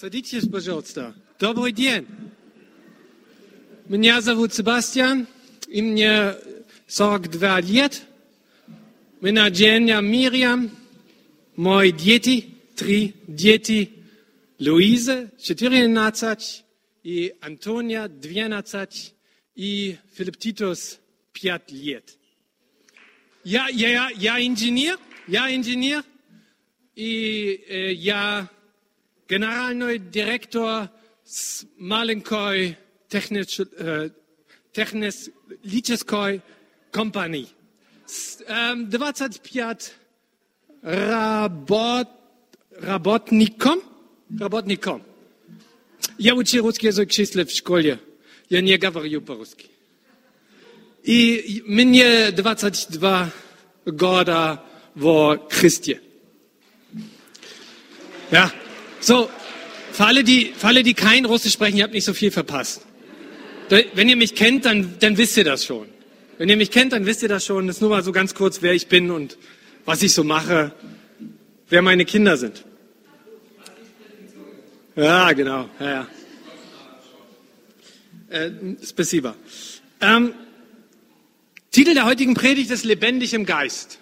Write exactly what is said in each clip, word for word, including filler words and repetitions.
Садитесь, пожалуйста. Добрый день. Меня зовут Себастьян, и мне сорок два лет. Меня жена Мириам, мои дети, три дети, Луиза, четырнадцать, и Антония, двенадцать, и Филипп Титус, пять лет. Я, я, я инженер, я инженер, и э, я генеральный директор с маленькой технической компании. двадцать пять работ, работником, работником. Я учил русский язык числа в школе. Я не говорю по-русски. И мне двадцать два года в Христе. Ja, so, für alle, die, für alle, die kein Russisch sprechen, ihr habt nicht so viel verpasst. Wenn ihr mich kennt, dann, dann wisst ihr das schon. Wenn ihr mich kennt, dann wisst ihr das schon. Das ist nur mal so ganz kurz, wer ich bin und was ich so mache, wer meine Kinder sind. Ja, genau. Ja, ja. Äh, Spasiba. Ähm, Titel der heutigen Predigt ist Lebendig im Geist.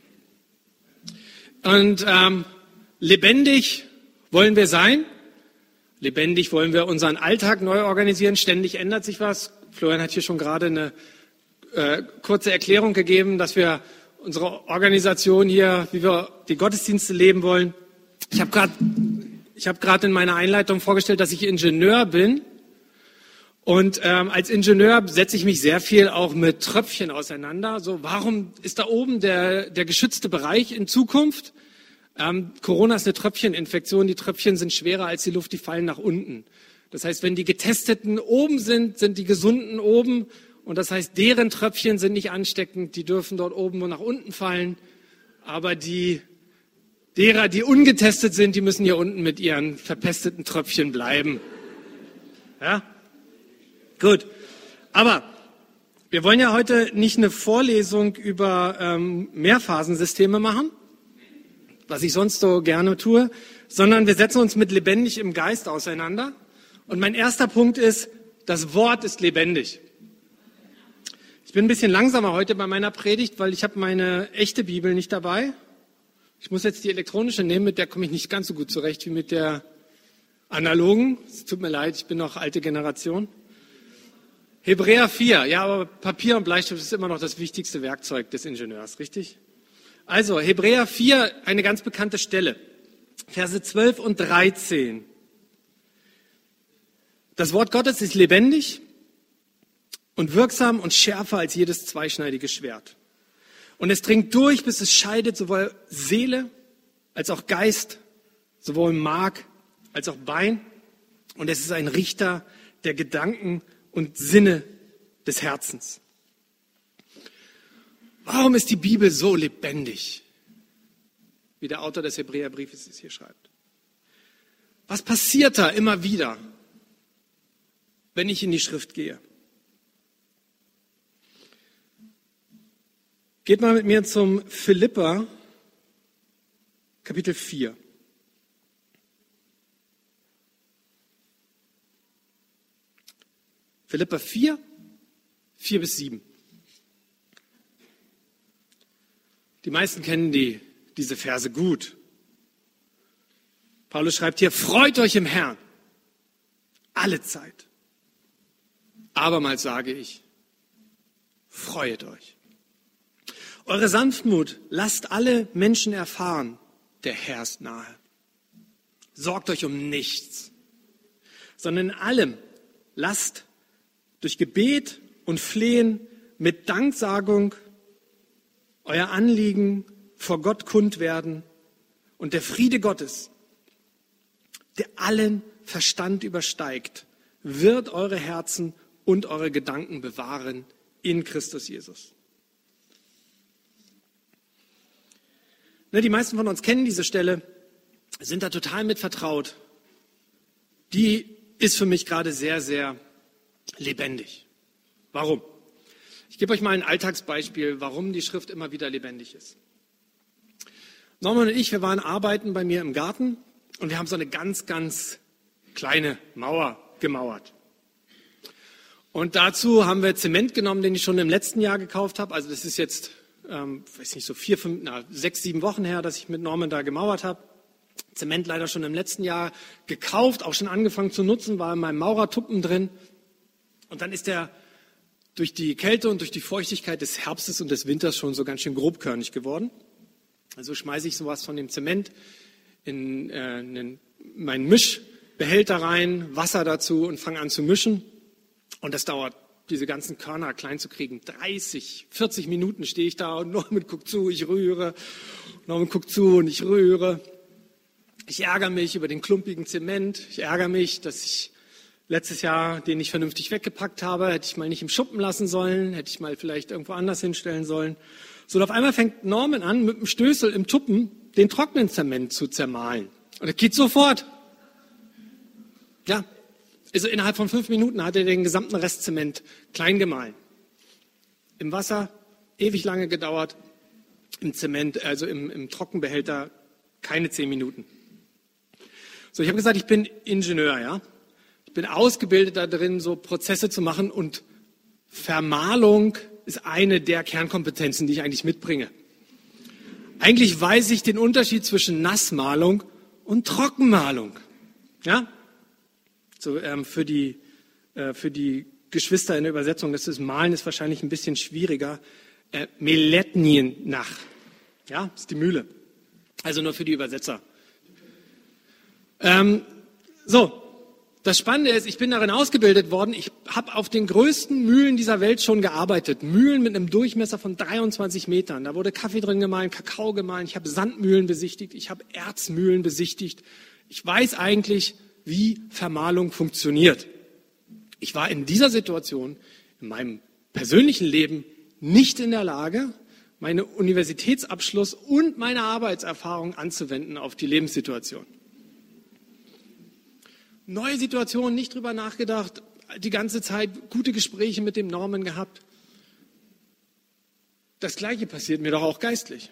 Und ähm, lebendig wollen wir sein. Lebendig wollen wir unseren Alltag neu organisieren. Ständig ändert sich was. Florian hat hier schon gerade eine äh, kurze Erklärung gegeben, dass wir unsere Organisation hier, wie wir die Gottesdienste leben wollen. Ich habe gerade ich habe gerade in meiner Einleitung vorgestellt, dass ich Ingenieur bin. Und ähm, als Ingenieur setze ich mich sehr viel auch mit Tröpfchen auseinander. So, warum ist da oben der, der geschützte Bereich in Zukunft? Ähm, Corona ist eine Tröpfcheninfektion. Die Tröpfchen sind schwerer als die Luft, die fallen nach unten. Das heißt, wenn die Getesteten oben sind, sind die Gesunden oben. Und das heißt, deren Tröpfchen sind nicht ansteckend. Die dürfen dort oben nur nach unten fallen. Aber die derer, die ungetestet sind, die müssen hier unten mit ihren verpesteten Tröpfchen bleiben. Ja? Gut. Aber wir wollen ja heute nicht eine Vorlesung über ähm, Mehrphasensysteme machen, was ich sonst so gerne tue, sondern wir setzen uns mit lebendig im Geist auseinander. Und mein erster Punkt ist, das Wort ist lebendig. Ich bin ein bisschen langsamer heute bei meiner Predigt, weil ich habe meine echte Bibel nicht dabei. Ich muss jetzt die elektronische nehmen, mit der komme ich nicht ganz so gut zurecht wie mit der analogen. Es tut mir leid, ich bin noch alte Generation. Hebräer vier, ja, aber Papier und Bleistift ist immer noch das wichtigste Werkzeug des Ingenieurs, richtig? Also, Hebräer vier, eine ganz bekannte Stelle, Verse zwölf und dreizehn. Das Wort Gottes ist lebendig und wirksam und schärfer als jedes zweischneidige Schwert. Und es dringt durch, bis es scheidet sowohl Seele als auch Geist, sowohl Mark als auch Bein. Und es ist ein Richter der Gedanken und Sinne des Herzens. Warum ist die Bibel so lebendig, wie der Autor des Hebräerbriefes es hier schreibt? Was passiert da immer wieder, wenn ich in die Schrift gehe? Geht mal mit mir zum Philipper, Kapitel vier. Philipper vier, vier bis sieben. Die meisten kennen die, diese Verse gut. Paulus schreibt hier, freut euch im Herrn, alle Zeit. Abermals sage ich, freuet euch. Eure Sanftmut lasst alle Menschen erfahren, der Herr ist nahe. Sorgt euch um nichts, sondern in allem lasst durch Gebet und Flehen mit Danksagung euer Anliegen vor Gott kund werden und der Friede Gottes, der allen Verstand übersteigt, wird eure Herzen und eure Gedanken bewahren in Christus Jesus. Die meisten von uns kennen diese Stelle, sind da total mit vertraut. Die ist für mich gerade sehr, sehr lebendig. Warum? Ich gebe euch mal ein Alltagsbeispiel, warum die Schrift immer wieder lebendig ist. Norman und ich, wir waren arbeiten bei mir im Garten und wir haben so eine ganz, ganz kleine Mauer gemauert. Und dazu haben wir Zement genommen, den ich schon im letzten Jahr gekauft habe. Also das ist jetzt, ähm, weiß nicht, so vier, fünf, na, sechs, sieben Wochen her, dass ich mit Norman da gemauert habe. Zement leider schon im letzten Jahr gekauft, auch schon angefangen zu nutzen, war in meinem Maurertuppen drin. Und dann ist der durch die Kälte und durch die Feuchtigkeit des Herbstes und des Winters schon so ganz schön grobkörnig geworden. Also schmeiße ich sowas von dem Zement in, äh, in meinen Mischbehälter rein, Wasser dazu und fange an zu mischen. Und das dauert, diese ganzen Körner klein zu kriegen. dreißig, vierzig Minuten stehe ich da und Norman guckt zu, ich rühre. Norman guckt zu und ich rühre. Ich ärgere mich über den klumpigen Zement. Ich ärgere mich, dass ich letztes Jahr den nicht vernünftig weggepackt habe. Hätte ich mal nicht im Schuppen lassen sollen. Hätte ich mal vielleicht irgendwo anders hinstellen sollen. So, und auf einmal fängt Norman an, mit dem Stößel im Tuppen den trockenen Zement zu zermahlen. Und das geht sofort. Ja, also innerhalb von fünf Minuten hat er den gesamten Restzement klein gemahlen. Im Wasser ewig lange gedauert, im Zement, also im, im Trockenbehälter keine zehn Minuten. So, ich habe gesagt, ich bin Ingenieur, ja. Ich bin ausgebildet da drin, so Prozesse zu machen, und Vermahlung ist eine der Kernkompetenzen, die ich eigentlich mitbringe. Eigentlich weiß ich den Unterschied zwischen Nassmalung und Trockenmalung. Ja? So, ähm, für die, äh, für die Geschwister in der Übersetzung, das ist Malen ist wahrscheinlich ein bisschen schwieriger. Äh, Meletnien-nach. Ja, das ist die Mühle. Also nur für die Übersetzer. Ähm, so. Das Spannende ist, ich bin darin ausgebildet worden, ich habe auf den größten Mühlen dieser Welt schon gearbeitet. Mühlen mit einem Durchmesser von dreiundzwanzig Metern. Da wurde Kaffee drin gemahlen, Kakao gemahlen, ich habe Sandmühlen besichtigt, ich habe Erzmühlen besichtigt. Ich weiß eigentlich, wie Vermahlung funktioniert. Ich war in dieser Situation, in meinem persönlichen Leben, nicht in der Lage, meinen Universitätsabschluss und meine Arbeitserfahrung anzuwenden auf die Lebenssituation. Neue Situation, nicht drüber nachgedacht, die ganze Zeit gute Gespräche mit dem Norman gehabt. Das Gleiche passiert mir doch auch geistlich.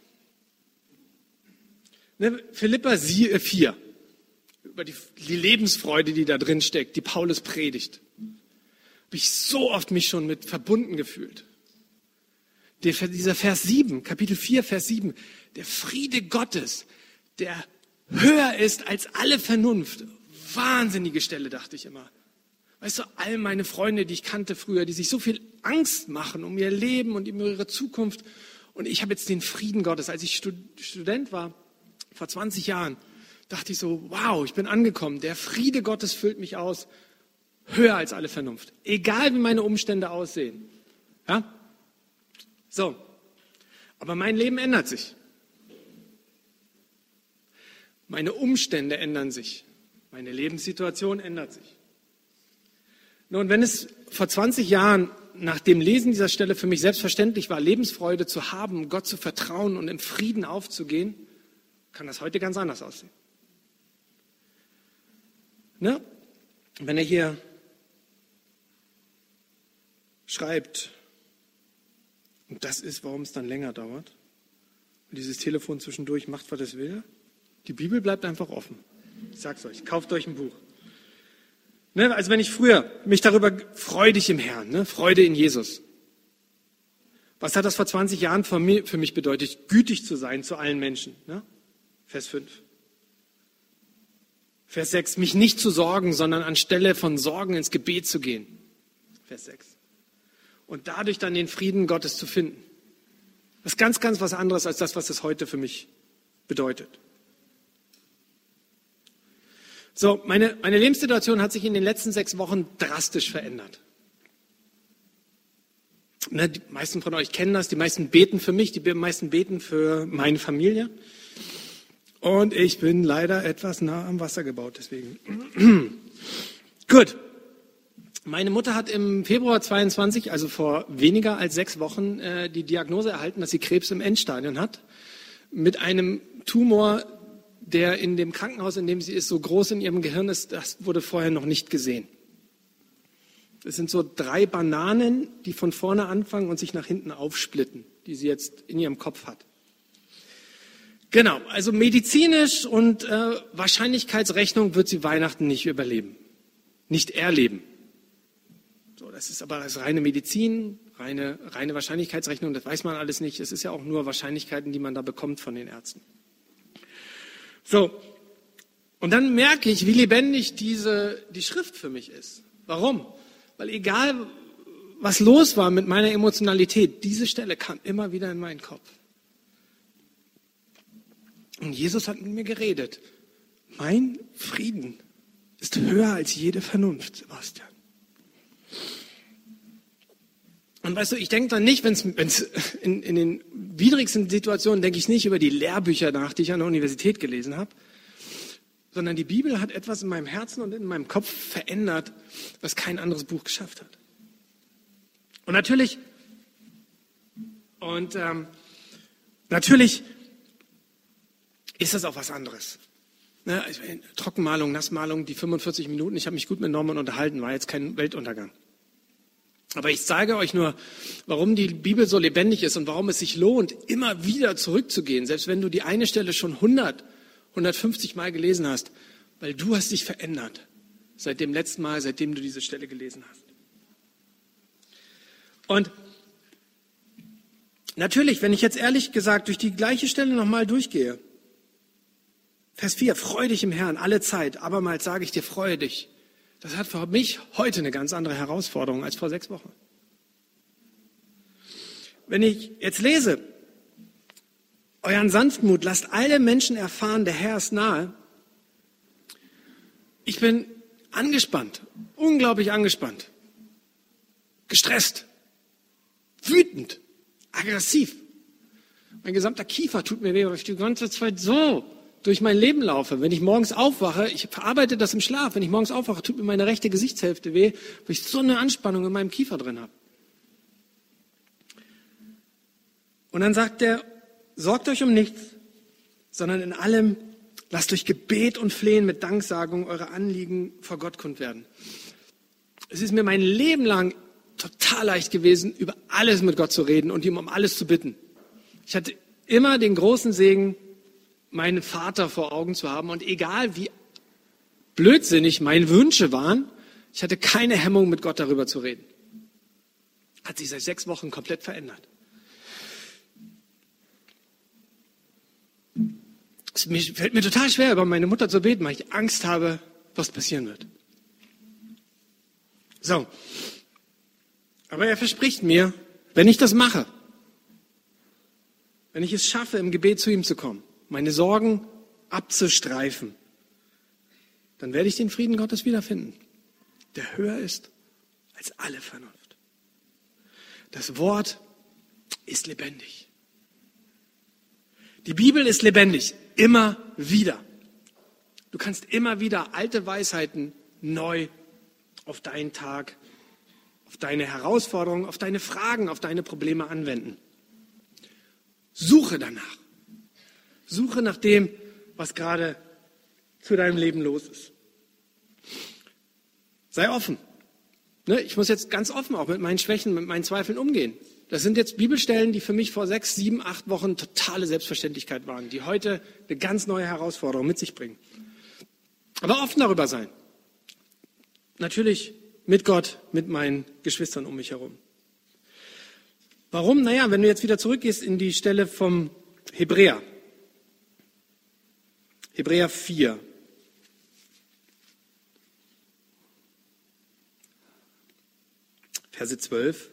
Ne, Philipper vier, über die, die Lebensfreude, die da drin steckt, die Paulus predigt, habe ich so oft mich schon mit verbunden gefühlt. Der, dieser Vers sieben, Kapitel vier, Vers sieben, der Friede Gottes, der höher ist als alle Vernunft. Wahnsinnige Stelle, dachte ich immer. Weißt du, all meine Freunde, die ich kannte früher, die sich so viel Angst machen um ihr Leben und um ihre Zukunft. Und ich habe jetzt den Frieden Gottes. Als ich Student war, vor zwanzig Jahren, dachte ich so, wow, ich bin angekommen. Der Friede Gottes füllt mich aus. Höher als alle Vernunft. Egal, wie meine Umstände aussehen. Ja? So. Aber mein Leben ändert sich. Meine Umstände ändern sich. Meine Lebenssituation ändert sich. Nun, wenn es vor zwanzig Jahren nach dem Lesen dieser Stelle für mich selbstverständlich war, Lebensfreude zu haben, Gott zu vertrauen und im Frieden aufzugehen, kann das heute ganz anders aussehen. Ne? Wenn er hier schreibt, und das ist, warum es dann länger dauert, und dieses Telefon zwischendurch macht, was es will, die Bibel bleibt einfach offen. Ich sag's euch, kauft euch ein Buch. Ne, also wenn ich früher mich darüber freudig im Herrn, ne, Freude in Jesus. Was hat das vor zwanzig Jahren für mich, für mich bedeutet? Gütig zu sein zu allen Menschen. Ne? Vers fünf. Vers sechs, mich nicht zu sorgen, sondern anstelle von Sorgen ins Gebet zu gehen. Vers sechs. Und dadurch dann den Frieden Gottes zu finden. Das ist ganz, ganz was anderes als das, was es heute für mich bedeutet. So, meine, meine Lebenssituation hat sich in den letzten sechs Wochen drastisch verändert. Ne, die meisten von euch kennen das, die meisten beten für mich, die meisten beten für meine Familie. Und ich bin leider etwas nah am Wasser gebaut, deswegen. Gut. Meine Mutter hat im Februar zweiundzwanzig, also vor weniger als sechs Wochen, äh, die Diagnose erhalten, dass sie Krebs im Endstadium hat. Mit einem Tumor, der in dem Krankenhaus, in dem sie ist, so groß in ihrem Gehirn ist, das wurde vorher noch nicht gesehen. Es sind so drei Bananen, die von vorne anfangen und sich nach hinten aufsplitten, die sie jetzt in ihrem Kopf hat. Genau, also medizinisch und äh, Wahrscheinlichkeitsrechnung wird sie Weihnachten nicht überleben, nicht erleben. So, das ist aber das reine Medizin, reine, reine Wahrscheinlichkeitsrechnung, das weiß man alles nicht. Es ist ja auch nur Wahrscheinlichkeiten, die man da bekommt von den Ärzten. So, und dann merke ich, wie lebendig diese, die Schrift für mich ist. Warum? Weil egal, was los war mit meiner Emotionalität, diese Stelle kam immer wieder in meinen Kopf. Und Jesus hat mit mir geredet. Mein Frieden ist höher als jede Vernunft, Sebastian. Und weißt du, ich denke dann nicht, wenn es in, in den widrigsten Situationen, denke ich nicht über die Lehrbücher nach, die ich an der Universität gelesen habe, sondern die Bibel hat etwas in meinem Herzen und in meinem Kopf verändert, was kein anderes Buch geschafft hat. Und natürlich, und ähm, natürlich ist das auch was anderes. Ne, Trockenmalung, Nassmalung, die fünfundvierzig Minuten, ich habe mich gut mit Norman unterhalten, war jetzt kein Weltuntergang. Aber ich sage euch nur, warum die Bibel so lebendig ist und warum es sich lohnt, immer wieder zurückzugehen, selbst wenn du die eine Stelle schon hundert, hundertfünfzig Mal gelesen hast, weil du hast dich verändert seit dem letzten Mal, seitdem du diese Stelle gelesen hast. Und natürlich, wenn ich jetzt ehrlich gesagt durch die gleiche Stelle nochmal durchgehe, Vers vier, freu dich im Herrn alle Zeit, abermals sage ich dir, freue dich. Das hat für mich heute eine ganz andere Herausforderung als vor sechs Wochen. Wenn ich jetzt lese, euren Sanftmut lasst alle Menschen erfahren, der Herr ist nahe. Ich bin angespannt, unglaublich angespannt, gestresst, wütend, aggressiv. Mein gesamter Kiefer tut mir weh, weil ich die ganze Zeit so durch mein Leben laufe. Wenn ich morgens aufwache, ich verarbeite das im Schlaf, wenn ich morgens aufwache, tut mir meine rechte Gesichtshälfte weh, weil ich so eine Anspannung in meinem Kiefer drin habe. Und dann sagt er, sorgt euch um nichts, sondern in allem lasst durch Gebet und Flehen mit Danksagung eure Anliegen vor Gott kund werden. Es ist mir mein Leben lang total leicht gewesen, über alles mit Gott zu reden und ihm um alles zu bitten. Ich hatte immer den großen Segen, meinen Vater vor Augen zu haben. Und egal wie blödsinnig meine Wünsche waren, ich hatte keine Hemmung, mit Gott darüber zu reden. Hat sich seit sechs Wochen komplett verändert. Es fällt mir total schwer, über meine Mutter zu beten, weil ich Angst habe, was passieren wird. So. Aber er verspricht mir, wenn ich das mache, wenn ich es schaffe, im Gebet zu ihm zu kommen, meine Sorgen abzustreifen, dann werde ich den Frieden Gottes wiederfinden, der höher ist als alle Vernunft. Das Wort ist lebendig. Die Bibel ist lebendig, immer wieder. Du kannst immer wieder alte Weisheiten neu auf deinen Tag, auf deine Herausforderungen, auf deine Fragen, auf deine Probleme anwenden. Suche danach. Suche nach dem, was gerade zu deinem Leben los ist. Sei offen. Ne, ich muss jetzt ganz offen auch mit meinen Schwächen, mit meinen Zweifeln umgehen. Das sind jetzt Bibelstellen, die für mich vor sechs, sieben, acht Wochen totale Selbstverständlichkeit waren, die heute eine ganz neue Herausforderung mit sich bringen. Aber offen darüber sein. Natürlich mit Gott, mit meinen Geschwistern um mich herum. Warum? Naja, wenn du jetzt wieder zurückgehst in die Stelle vom Hebräer. Hebräer vier. Verse zwölf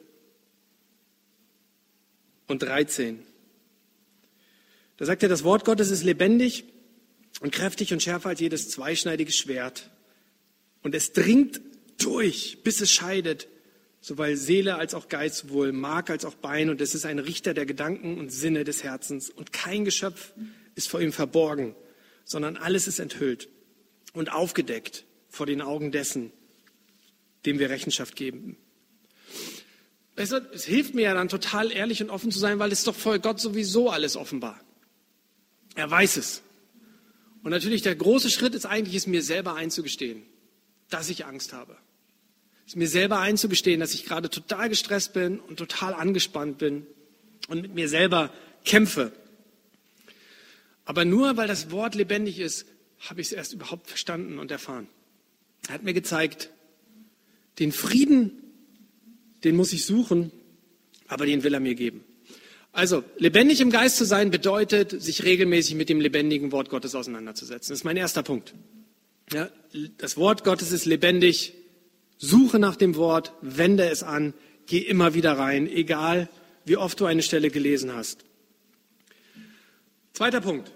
und dreizehn. Da sagt er, das Wort Gottes ist lebendig und kräftig und schärfer als jedes zweischneidige Schwert. Und es dringt durch, bis es scheidet, sowohl Seele als auch Geist, sowohl Mark als auch Bein. Und es ist ein Richter der Gedanken und Sinne des Herzens. Und kein Geschöpf ist vor ihm verborgen, sondern alles ist enthüllt und aufgedeckt vor den Augen dessen, dem wir Rechenschaft geben. Es, es hilft mir ja dann total ehrlich und offen zu sein, weil es doch vor Gott sowieso alles offenbar. Er weiß es. Und natürlich der große Schritt ist eigentlich, es mir selber einzugestehen, dass ich Angst habe. Es mir selber einzugestehen, dass ich gerade total gestresst bin und total angespannt bin und mit mir selber kämpfe. Aber nur weil das Wort lebendig ist, habe ich es erst überhaupt verstanden und erfahren. Er hat mir gezeigt, den Frieden, den muss ich suchen, aber den will er mir geben. Also, lebendig im Geist zu sein bedeutet, sich regelmäßig mit dem lebendigen Wort Gottes auseinanderzusetzen. Das ist mein erster Punkt. Ja, das Wort Gottes ist lebendig. Suche nach dem Wort, wende es an, geh immer wieder rein, egal wie oft du eine Stelle gelesen hast. Zweiter Punkt.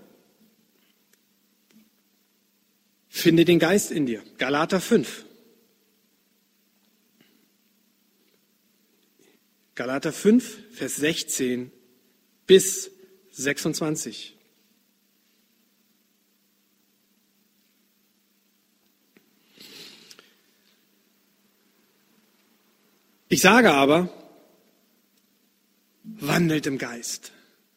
Finde den Geist in dir. Galater fünf. Galater fünf, Vers sechzehn bis sechsundzwanzig. Ich sage aber, wandelt im Geist.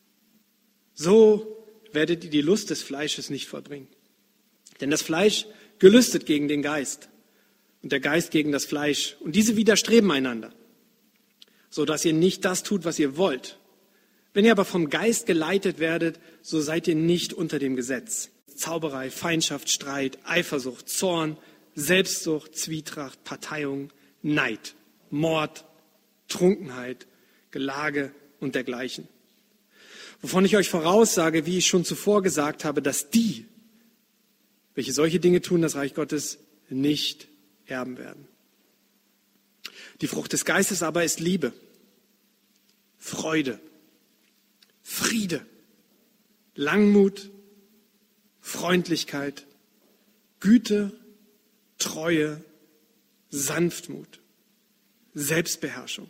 So werdet ihr die Lust des Fleisches nicht vollbringen. Denn das Fleisch gelüstet gegen den Geist und der Geist gegen das Fleisch. Und diese widerstreben einander, so dass ihr nicht das tut, was ihr wollt. Wenn ihr aber vom Geist geleitet werdet, so seid ihr nicht unter dem Gesetz. Zauberei, Feindschaft, Streit, Eifersucht, Zorn, Selbstsucht, Zwietracht, Parteiung, Neid, Mord, Trunkenheit, Gelage und dergleichen. Wovon ich euch voraussage, wie ich schon zuvor gesagt habe, dass die, welche solche Dinge tun, das Reich Gottes nicht erben werden. Die Frucht des Geistes aber ist Liebe, Freude, Friede, Langmut, Freundlichkeit, Güte, Treue, Sanftmut, Selbstbeherrschung.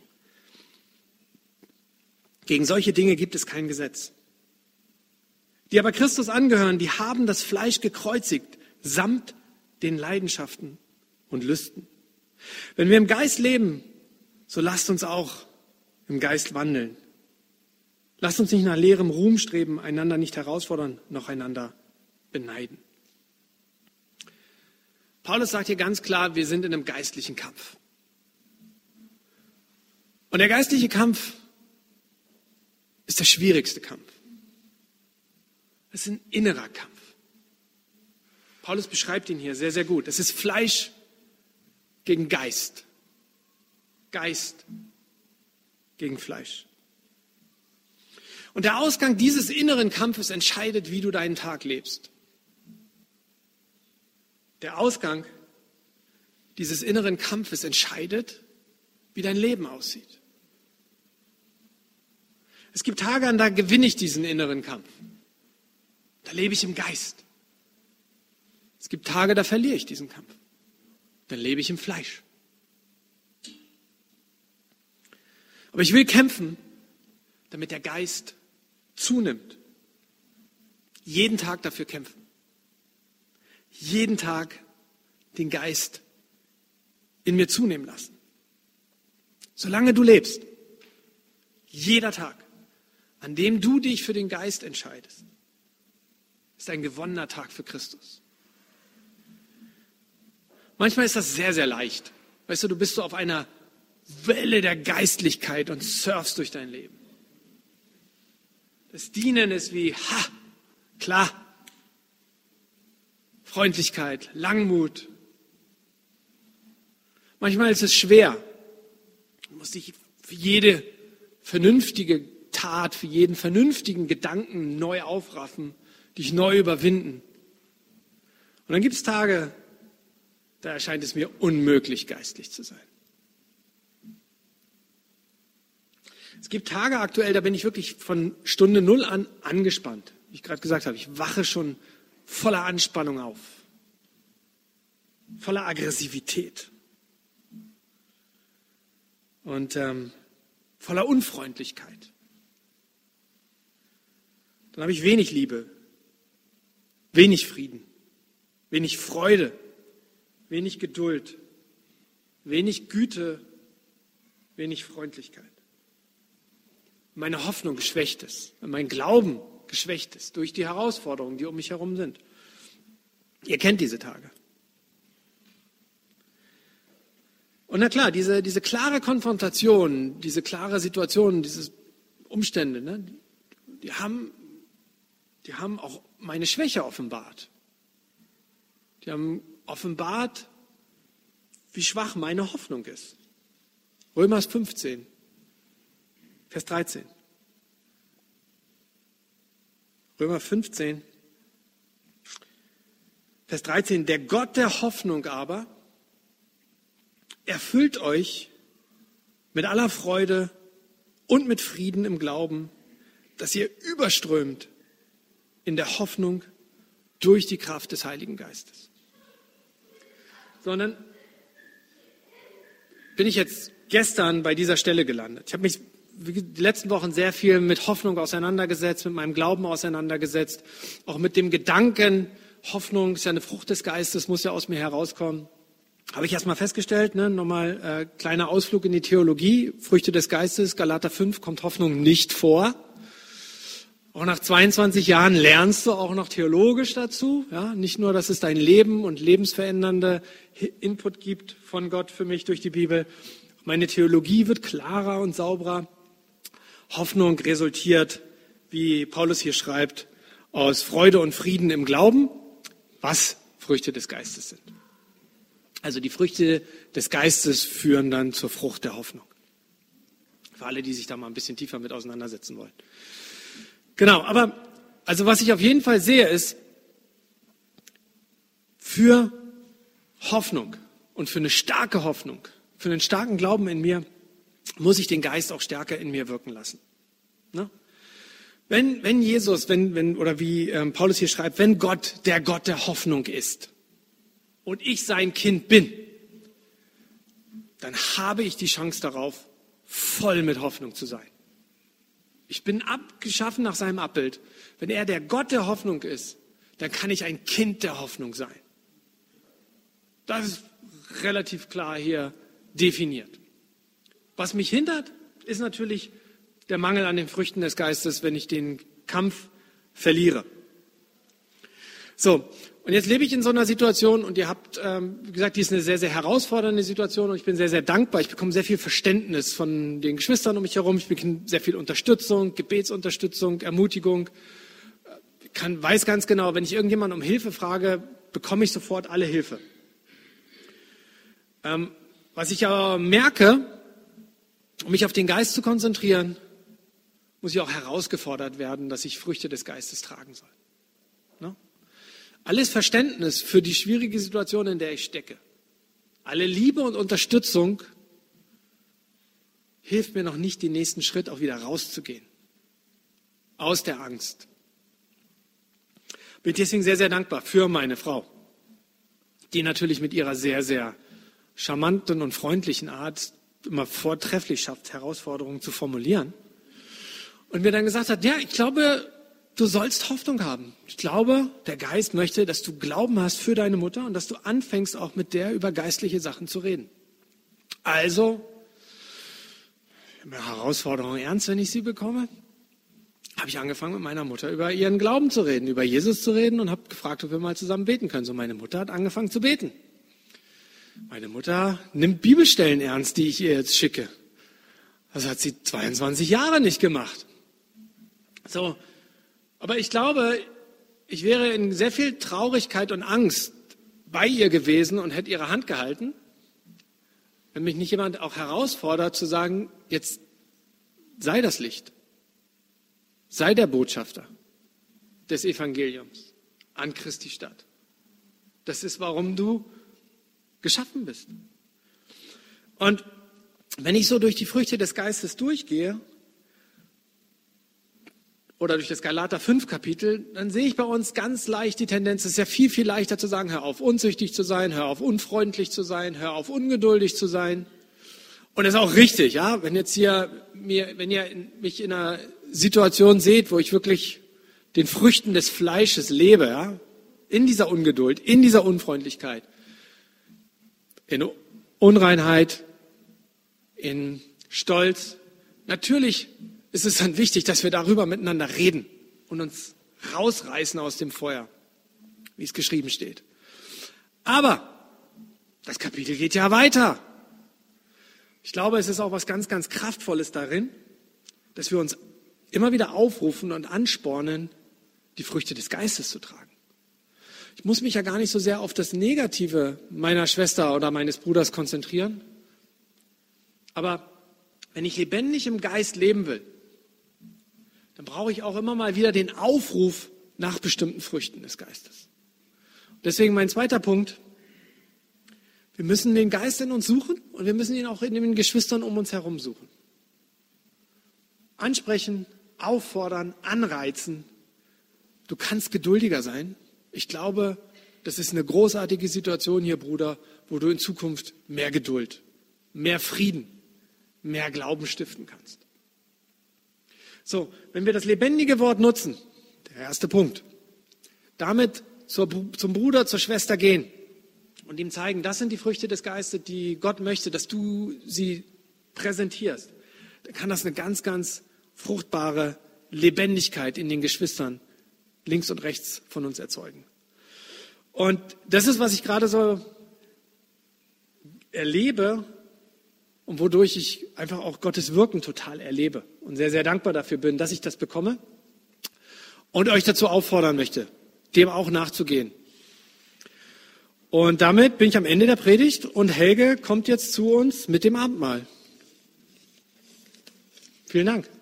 Gegen solche Dinge gibt es kein Gesetz. Die aber Christus angehören, die haben das Fleisch gekreuzigt, samt den Leidenschaften und Lüsten. Wenn wir im Geist leben, so lasst uns auch im Geist wandeln. Lasst uns nicht nach leerem Ruhm streben, einander nicht herausfordern, noch einander beneiden. Paulus sagt hier ganz klar, wir sind in einem geistlichen Kampf. Und der geistliche Kampf ist der schwierigste Kampf. Es ist ein innerer Kampf. Paulus beschreibt ihn hier sehr, sehr gut. Es ist Fleisch gegen Geist. Geist gegen Fleisch. Und der Ausgang dieses inneren Kampfes entscheidet, wie du deinen Tag lebst. Der Ausgang dieses inneren Kampfes entscheidet, wie dein Leben aussieht. Es gibt Tage, an da gewinne ich diesen inneren Kampf. Da lebe ich im Geist. Es gibt Tage, da verliere ich diesen Kampf. Dann lebe ich im Fleisch. Aber ich will kämpfen, damit der Geist zunimmt. Jeden Tag dafür kämpfen. Jeden Tag den Geist in mir zunehmen lassen. Solange du lebst, jeder Tag, an dem du dich für den Geist entscheidest, ist ein gewonnener Tag für Christus. Manchmal ist das sehr, sehr leicht. Weißt du, du bist so auf einer Welle der Geistlichkeit und surfst durch dein Leben. Das Dienen ist wie, ha, klar, Freundlichkeit, Langmut. Manchmal ist es schwer. Du musst dich für jede vernünftige Tat, für jeden vernünftigen Gedanken neu aufraffen, dich neu überwinden. Und dann gibt es Tage, da erscheint es mir unmöglich, geistlich zu sein. Es gibt Tage aktuell, da bin ich wirklich von Stunde Null an angespannt. Wie ich gerade gesagt habe, ich wache schon voller Anspannung auf, voller Aggressivität und ähm, voller Unfreundlichkeit. Dann habe ich wenig Liebe, wenig Frieden, wenig Freude, wenig Geduld, wenig Güte, wenig Freundlichkeit. Meine Hoffnung geschwächt ist, mein Glauben geschwächt ist durch die Herausforderungen, die um mich herum sind. Ihr kennt diese Tage. Und na klar, diese, diese klare Konfrontation, diese klare Situation, diese Umstände, ne, die haben, die haben auch meine Schwäche offenbart. Die haben offenbart, wie schwach meine Hoffnung ist. Römer fünfzehn, Vers dreizehn. Römer fünfzehn, Vers dreizehn. Der Gott der Hoffnung aber erfüllt euch mit aller Freude und mit Frieden im Glauben, dass ihr überströmt in der Hoffnung durch die Kraft des Heiligen Geistes. Sondern bin ich jetzt gestern bei dieser Stelle gelandet. Ich habe mich die letzten Wochen sehr viel mit Hoffnung auseinandergesetzt, mit meinem Glauben auseinandergesetzt, auch mit dem Gedanken, Hoffnung ist ja eine Frucht des Geistes, muss ja aus mir herauskommen. Habe ich erst mal festgestellt, ne, nochmal äh, kleiner Ausflug in die Theologie, Früchte des Geistes, Galater fünf, kommt Hoffnung nicht vor. Auch nach zweiundzwanzig Jahren lernst du auch noch theologisch dazu. Ja? Nicht nur, dass es dein Leben und lebensverändernde Input gibt von Gott für mich durch die Bibel. Meine Theologie wird klarer und sauberer. Hoffnung resultiert, wie Paulus hier schreibt, aus Freude und Frieden im Glauben, was Früchte des Geistes sind. Also die Früchte des Geistes führen dann zur Frucht der Hoffnung. Für alle, die sich da mal ein bisschen tiefer mit auseinandersetzen wollen. Genau, aber also was ich auf jeden Fall sehe, ist, für Hoffnung und für eine starke Hoffnung, für einen starken Glauben in mir, muss ich den Geist auch stärker in mir wirken lassen. Ne? Wenn, wenn Jesus, wenn, wenn, oder wie ähm, Paulus hier schreibt, wenn Gott der Gott der Hoffnung ist und ich sein Kind bin, dann habe ich die Chance darauf, voll mit Hoffnung zu sein. Ich bin abgeschaffen nach seinem Abbild. Wenn er der Gott der Hoffnung ist, dann kann ich ein Kind der Hoffnung sein. Das ist relativ klar hier definiert. Was mich hindert, ist natürlich der Mangel an den Früchten des Geistes, wenn ich den Kampf verliere. So, und jetzt lebe ich in so einer Situation und ihr habt, ähm, wie gesagt, die ist eine sehr, sehr herausfordernde Situation und ich bin sehr, sehr dankbar. Ich bekomme sehr viel Verständnis von den Geschwistern um mich herum. Ich bekomme sehr viel Unterstützung, Gebetsunterstützung, Ermutigung. Ich kann, weiß ganz genau, wenn ich irgendjemanden um Hilfe frage, bekomme ich sofort alle Hilfe. Ähm, was ich aber merke, um mich auf den Geist zu konzentrieren, muss ich auch herausgefordert werden, dass ich Früchte des Geistes tragen soll. Ne? Alles Verständnis für die schwierige Situation, in der ich stecke, alle Liebe und Unterstützung hilft mir noch nicht, den nächsten Schritt auch wieder rauszugehen. Aus der Angst. Bin deswegen sehr, sehr dankbar für meine Frau, die natürlich mit ihrer sehr, sehr charmanten und freundlichen Art immer vortrefflich schafft, Herausforderungen zu formulieren. Und mir dann gesagt hat, ja, ich glaube, du sollst Hoffnung haben. Ich glaube, der Geist möchte, dass du Glauben hast für deine Mutter und dass du anfängst, auch mit der über geistliche Sachen zu reden. Also, eine Herausforderung ernst, wenn ich sie bekomme, habe ich angefangen, mit meiner Mutter über ihren Glauben zu reden, über Jesus zu reden und habe gefragt, ob wir mal zusammen beten können. So, meine Mutter hat angefangen zu beten. Meine Mutter nimmt Bibelstellen ernst, die ich ihr jetzt schicke. Das hat sie zweiundzwanzig Jahre nicht gemacht. So, aber ich glaube, ich wäre in sehr viel Traurigkeit und Angst bei ihr gewesen und hätte ihre Hand gehalten, wenn mich nicht jemand auch herausfordert zu sagen, jetzt sei das Licht, sei der Botschafter des Evangeliums an Christi Stadt. Das ist, warum du geschaffen bist. Und wenn ich so durch die Früchte des Geistes durchgehe, oder durch das Galater fünf Kapitel, dann sehe ich bei uns ganz leicht die Tendenz, es ist ja viel, viel leichter zu sagen, hör auf unsüchtig zu sein, hör auf unfreundlich zu sein, hör auf ungeduldig zu sein. Und das ist auch richtig, ja, wenn jetzt hier mir, wenn ihr mich in einer Situation seht, wo ich wirklich den Früchten des Fleisches lebe, ja, in dieser Ungeduld, in dieser Unfreundlichkeit, in Unreinheit, in Stolz, natürlich ist es dann wichtig, dass wir darüber miteinander reden und uns rausreißen aus dem Feuer, wie es geschrieben steht. Aber das Kapitel geht ja weiter. Ich glaube, es ist auch was ganz, ganz Kraftvolles darin, dass wir uns immer wieder aufrufen und anspornen, die Früchte des Geistes zu tragen. Ich muss mich ja gar nicht so sehr auf das Negative meiner Schwester oder meines Bruders konzentrieren. Aber wenn ich lebendig im Geist leben will, dann brauche ich auch immer mal wieder den Aufruf nach bestimmten Früchten des Geistes. Deswegen mein zweiter Punkt. Wir müssen den Geist in uns suchen und wir müssen ihn auch in den Geschwistern um uns herum suchen. Ansprechen, auffordern, anreizen. Du kannst geduldiger sein. Ich glaube, das ist eine großartige Situation hier, Bruder, wo du in Zukunft mehr Geduld, mehr Frieden, mehr Glauben stiften kannst. So, wenn wir das lebendige Wort nutzen, der erste Punkt, damit zur, zum Bruder, zur Schwester gehen und ihm zeigen, das sind die Früchte des Geistes, die Gott möchte, dass du sie präsentierst, dann kann das eine ganz, ganz fruchtbare Lebendigkeit in den Geschwistern links und rechts von uns erzeugen. Und das ist, was ich gerade so erlebe und wodurch ich einfach auch Gottes Wirken total erlebe und sehr, sehr dankbar dafür bin, dass ich das bekomme und euch dazu auffordern möchte, dem auch nachzugehen. Und damit bin ich am Ende der Predigt und Helge kommt jetzt zu uns mit dem Abendmahl. Vielen Dank.